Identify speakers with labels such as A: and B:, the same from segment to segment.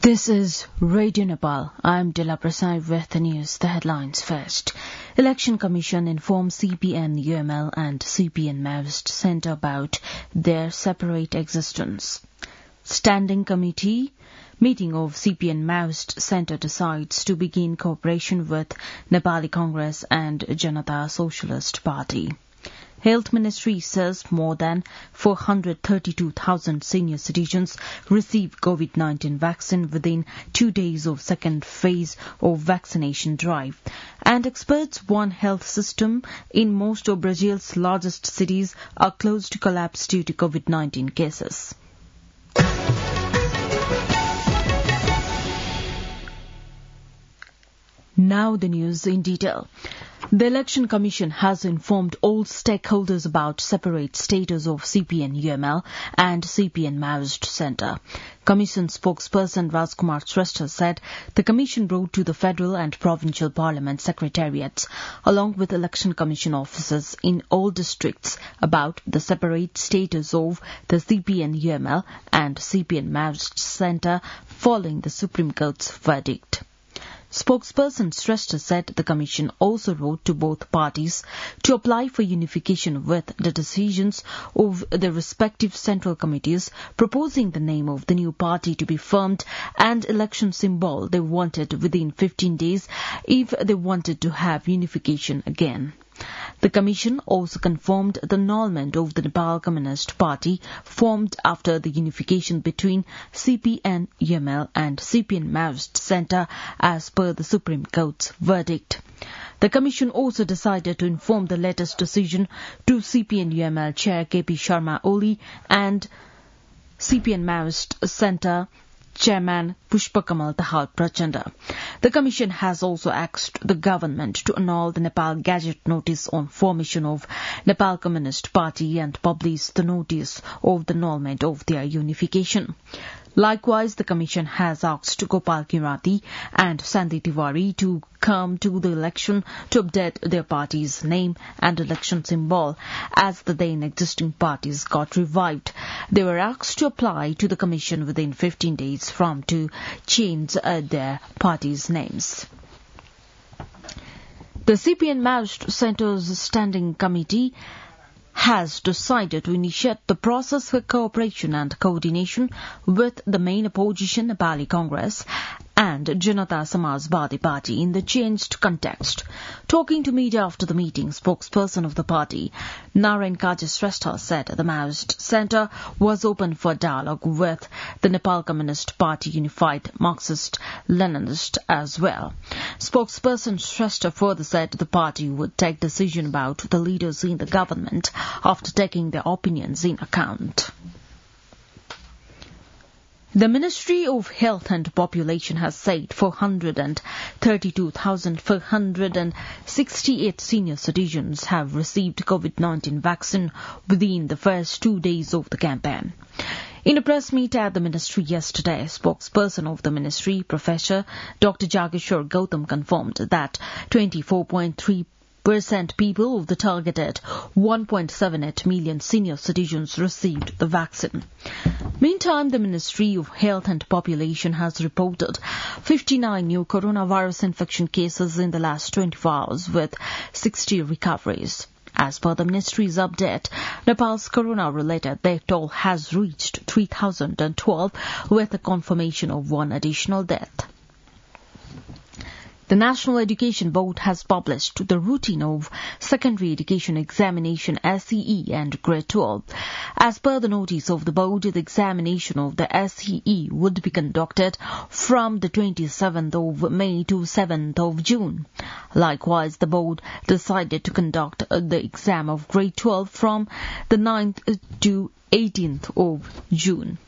A: This is Radio Nepal. I'm Dila Prasad with the news. The headlines first. Election Commission informed CPN UML and CPN Maoist Centre about their separate existence. Standing Committee meeting of CPN Maoist Centre decides to begin cooperation with Nepali Congress and Janata Socialist Party. Health Ministry says more than 432,000 senior citizens received COVID-19 vaccine within 2 days of second phase of vaccination drive. And experts warn health system in most of Brazil's largest cities are close to collapse due to COVID-19 cases. Now the news in detail. The Election Commission has informed all stakeholders about separate status of CPN UML and CPN Maoist Centre. Commission spokesperson Rajkumar Shrestha said the Commission wrote to the federal and provincial parliament secretariats along with Election Commission officers in all districts about the separate status of the CPN UML and CPN Maoist Centre following the Supreme Court's verdict. Spokesperson Shrestha said the Commission also wrote to both parties to apply for unification with the decisions of the respective central committees proposing the name of the new party to be formed and election symbol they wanted within 15 days if they wanted to have unification again. The Commission also confirmed the annulment of the Nepal Communist Party formed after the unification between CPN UML and CPN Maoist Centre as per the Supreme Court's verdict. The Commission also decided to inform the latest decision to CPN UML Chair KP Sharma Oli and CPN Maoist Centre Chairman Pushpakamal Dahal Prachanda. The Commission has also asked the government to annul the Nepal Gazette notice on formation of Nepal Communist Party and publish the notice of the annulment of their unification. Likewise, the Commission has asked Gopal Kirati and Sandhi Tiwari to come to the election to update their party's name and election symbol as the then existing parties got revived. They were asked to apply to the Commission within 15 days from to change their party's names. The CPN Maoist Centre's Standing Committee has decided to initiate the process for cooperation and coordination with the main opposition Nepali Congress and Janata Samajwadi Party in the changed context. Talking to media after the meeting, spokesperson of the party, Narayan Kaji Shrestha, said the Maoist Centre was open for dialogue with the Nepal Communist Party Unified Marxist-Leninist as well. Spokesperson Shrestha further said the party would take decision about the leaders in the government after taking their opinions in account. The Ministry of Health and Population has said 432,468 senior citizens have received COVID-19 vaccine within the first 2 days of the campaign. In a press meet at the ministry yesterday, spokesperson of the ministry, Professor Dr. Jageshwar Gautam, confirmed that 24.3% people of the targeted 1.78 million senior citizens received the vaccine. Meantime, the Ministry of Health and Population has reported 59 new coronavirus infection cases in the last 24 hours with 60 recoveries. As per the ministry's update, Nepal's corona-related death toll has reached 3,012 with a confirmation of one additional death. The National Education Board has published the routine of Secondary Education Examination SEE and Grade 12. As per the notice of the board, the examination of the SEE would be conducted from the 27th of May to 7th of June. Likewise, the board decided to conduct the exam of Grade 12 from the 9th to 18th of June.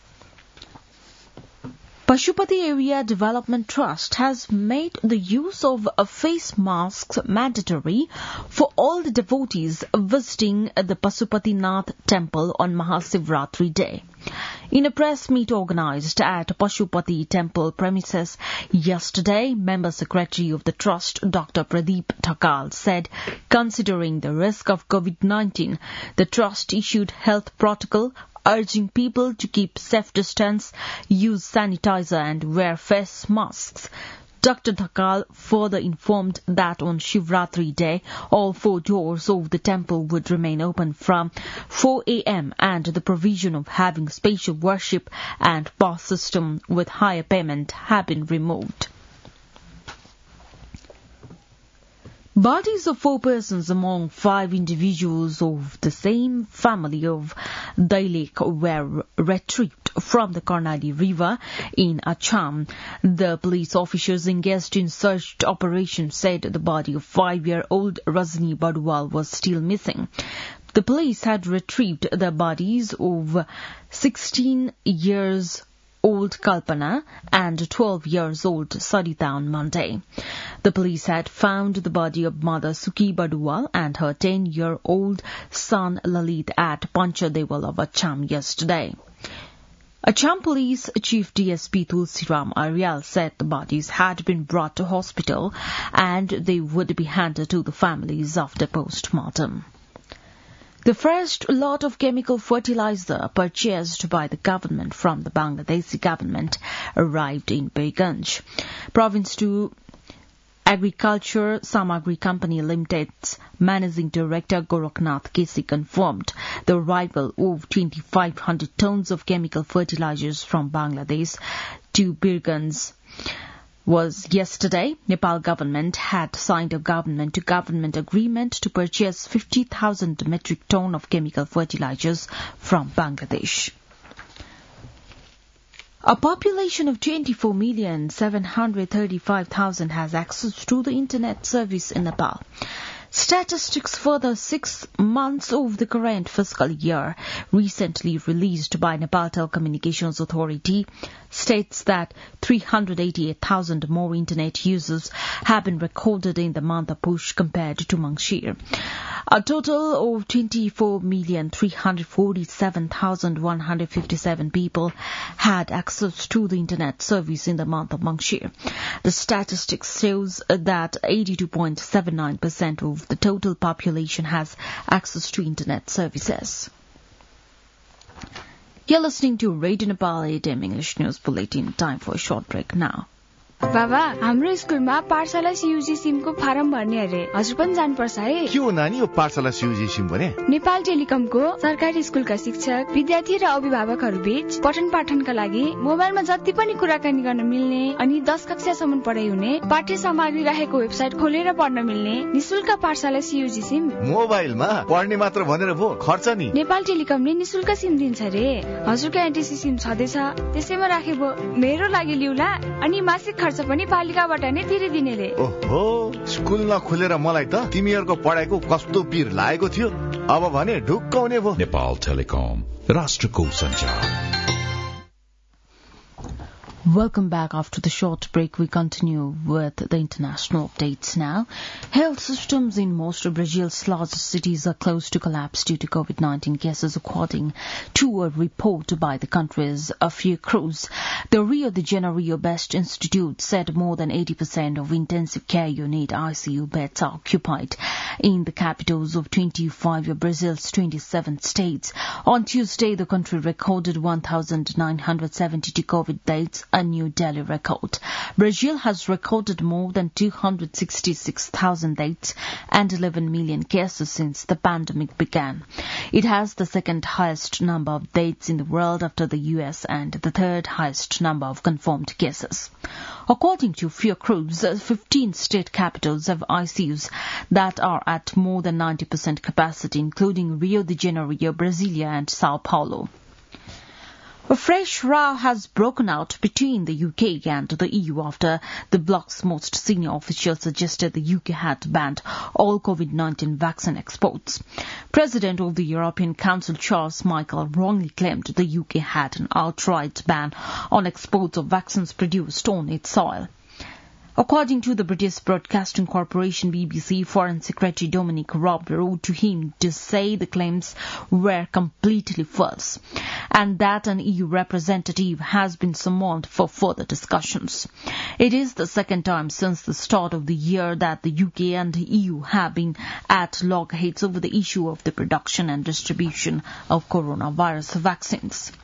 A: Pashupati Area Development Trust has made the use of face masks mandatory for all the devotees visiting the Pashupatinath temple on Mahashivratri Day. In a press meet organised at Pashupati Temple premises yesterday, Member Secretary of the Trust, Dr. Pradeep Thakal, said, considering the risk of COVID-19, the Trust issued health protocol urging people to keep safe distance, use sanitizer and wear face masks. Dr. Dhakal further informed that on Shivratri Day, all 4 doors of the temple would remain open from 4 a.m. and the provision of having special worship and pass system with higher payment have been removed. Bodies of 4 persons among 5 individuals of the same family of Dailek were retrieved from the Karnali River in Assam. The police officers engaged in search operation said the body of 5-year-old Rajni Badwal was still missing. The police had retrieved the bodies of 16 years old Kalpana and 12 years old Sarita on Monday. The police had found the body of mother Suki Badwal and her 10-year-old son Lalit at Panchadewal of Assam yesterday. Assam Police Chief DSP Tulsiram Aryal said the bodies had been brought to hospital and they would be handed to the families after post-mortem. The first lot of chemical fertilizer purchased by the government from the Bangladeshi government arrived in Birganj. Province 2 Agriculture Samagri Company Limited's Managing Director Gorakhnath Kesi confirmed the arrival of 2,500 tons of chemical fertilizers from Bangladesh to Birganj was yesterday. Nepal government had signed a government-to-government agreement to purchase 50,000 metric ton of chemical fertilizers from Bangladesh. A population of 24,735,000 has access to the internet service in Nepal. Statistics for the 6 months of the current fiscal year, recently released by Nepal Telecommunications Authority, states that 388,000 more internet users have been recorded in the month of Push compared to Mangshir. A total of 24,347,157 people had access to the internet service in the month of Mangshir. The statistics shows that 82.79% of the total population has access to internet services. You're listening to Radio Nepal 8 AM English News Bulletin. Time for a short break now.
B: बाबा हाम्रो स्कुलमा पाठशाला CUG Simco form भर्ने अरे हजुर पनि जानुपर्छ है
C: के हो नानी यो पाठशाला सीयूजी सिम भने
B: नेपाल टेलिकमको सरकारी स्कुलका शिक्षक विद्यार्थी र अभिभावकहरू बीच पठन पाठनका लागि मोबाइलमा जति पनि कुराकानी गर्न मिल्ने अनि 10 कक्षासम्म पढाइ हुने पाठ्य सामग्री राखेको वेबसाइट खोलेर पढ्न मिल्ने निशुल्क पाठशाला सीयूजी सिम
C: मोबाइलमा पढ्ने मात्र भनेर भो खर्च नि
B: नेपाल टेलिकमले निशुल्क सिम दिन्छ रे हजुरको एनटीसी सिम छदैछ त्यसैमा राखे भो मेरो लागि लिउला अनि मासिक खर्च पनि पालिकाबाट नै तिरिदिने रे
C: ओहो स्कुल नखोलेर मलाई त तिमीहरुको पढाइको कस्तो पीर लागेको थियो अब भने ढुक्क हुने भो
D: नेपाल टेलिकम राष्ट्रको सञ्चार
A: Welcome back. After the short break, we continue with the international updates now. Health systems in most of Brazil's largest cities are close to collapse due to COVID-19 cases, according to a report by the country's Fiocruz. The Rio de Janeiro Best Institute said more than 80% of intensive care unit ICU beds are occupied in the capitals of 25 of Brazil's 27 states. On Tuesday, the country recorded 1,972 COVID deaths, a new daily record. Brazil has recorded more than 266,000 deaths and 11 million cases since the pandemic began. It has the second highest number of deaths in the world after the US and the third highest number of confirmed cases. According to Fiocruz, 15 state capitals have ICUs that are at more than 90% capacity, including Rio de Janeiro, Brasilia and Sao Paulo. A fresh row has broken out between the UK and the EU after the bloc's most senior official suggested the UK had banned all COVID-19 vaccine exports. President of the European Council, Charles Michel, wrongly claimed the UK had an outright ban on exports of vaccines produced on its soil. According to the British Broadcasting Corporation BBC, Foreign Secretary Dominic Raab wrote to him to say the claims were completely false and that an EU representative has been summoned for further discussions. It is the second time since the start of the year that the UK and the EU have been at loggerheads over the issue of the production and distribution of coronavirus vaccines.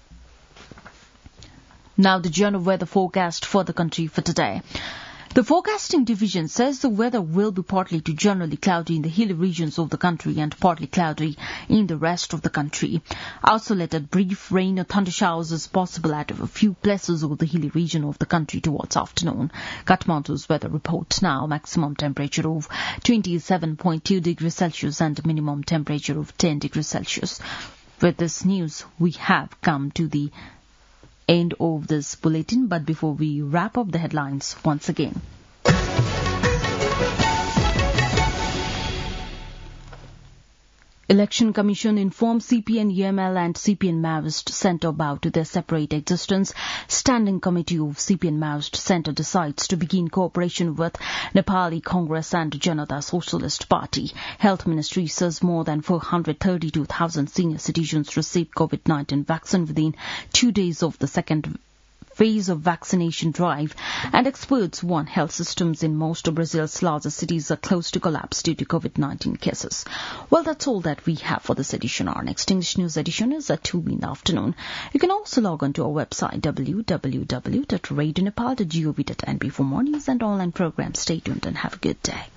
A: Now the general weather forecast for the country for today. The forecasting division says the weather will be partly to generally cloudy in the hilly regions of the country and partly cloudy in the rest of the country. Isolated brief rain or thunder showers is possible at a few places over the hilly region of the country towards afternoon. Kathmandu's weather report now, maximum temperature of 27.2 degrees Celsius and minimum temperature of 10 degrees Celsius. With this news, we have come to the end of this bulletin, but before we wrap up the headlines once again. Election Commission informed CPN-UML and CPN-Maoist Centre about their separate existence. Standing Committee of CPN-Maoist Centre decides to begin cooperation with Nepali Congress and Janata Socialist Party. Health Ministry says more than 432,000 senior citizens received COVID-19 vaccine within 2 days of the second phase of vaccination drive, and experts warn health systems in most of Brazil's largest cities are close to collapse due to COVID-19 cases. Well, that's all that we have for this edition. Our next English news edition is at 2 in the afternoon. You can also log on to our website www.radionepal.gov.nb for more news and online programs. Stay tuned and have a good day.